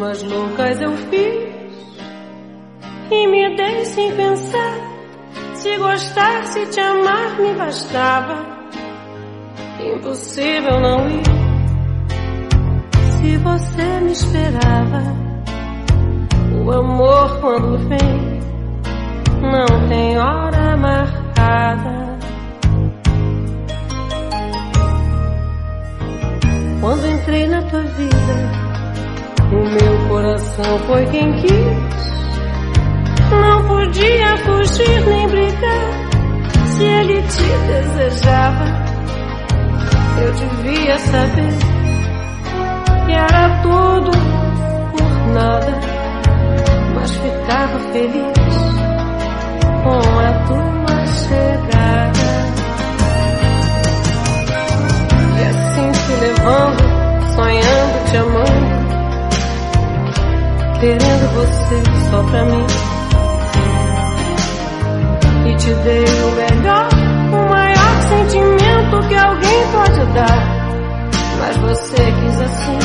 camas loucas eu fiz e me dei sem pensar. Se gostar, se te amar me bastava. Impossível não ir se você me esperava. O amor quando vem não tem hora marcada. Quando entrei na tua vida, o meu coração foi quem quis. Não podia fugir nem brigar. Se ele te desejava, eu devia saber que era tudo por nada, mas ficava feliz com a tua chegada. E assim fui levando, sonhando, te amando, querendo você só pra mim. E te dei o melhor, o maior sentimento que alguém pode dar. Mas você quis assim.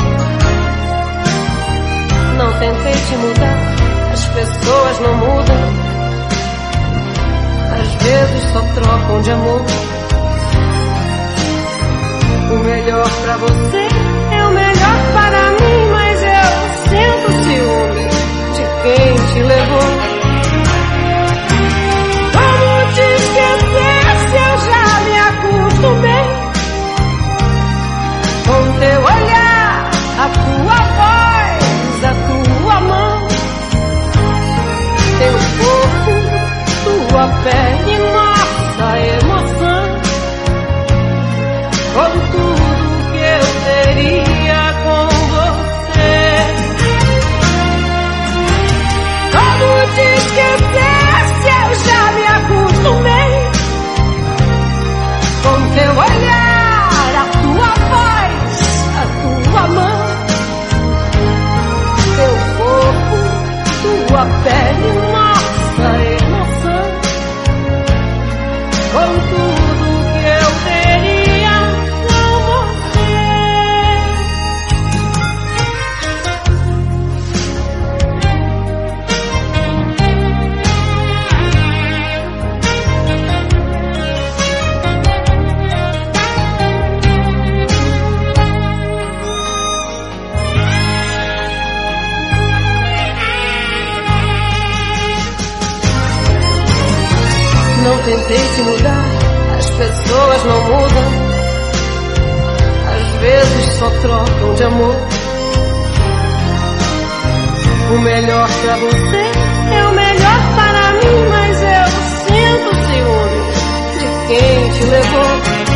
Não tentei te mudar, as pessoas não mudam. Às vezes só trocam de amor. O melhor pra você é o melhor para mim, mas eu sinto ciúme de quem te levou. Como te esquecer se eu já me acostumei com teu olhar, a tua voz, a tua mão, teu corpo, tua pele, nossa emoção, com tudo que eu teria com você. Como te esquecer se eu já me acostumei com teu olhar, a tua voz, a tua mão, teu corpo, tua pele, nossa emoção, com tudo que eu teria com você. Não tentei te mudar, as pessoas não mudam. Às vezes só trocam de amor. O melhor pra você é o melhor para mim, mas eu sinto ciúme de quem te levou.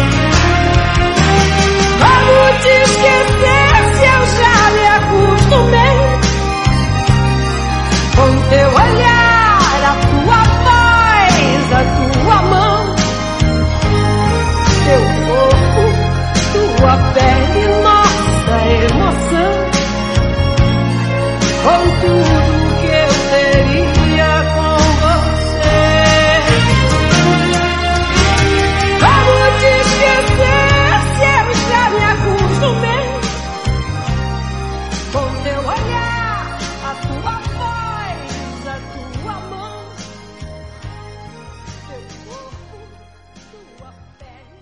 Como te esquecer se eu já me acostumei com teu olhar, a tua voz, a tua mão, teu corpo, tua pele, nossa emoção, com tudo que eu teria com você. Como te esquecer se eu já me acostumei com teu olhar, a tua voz, a tua mão, teu corpo, tua pele.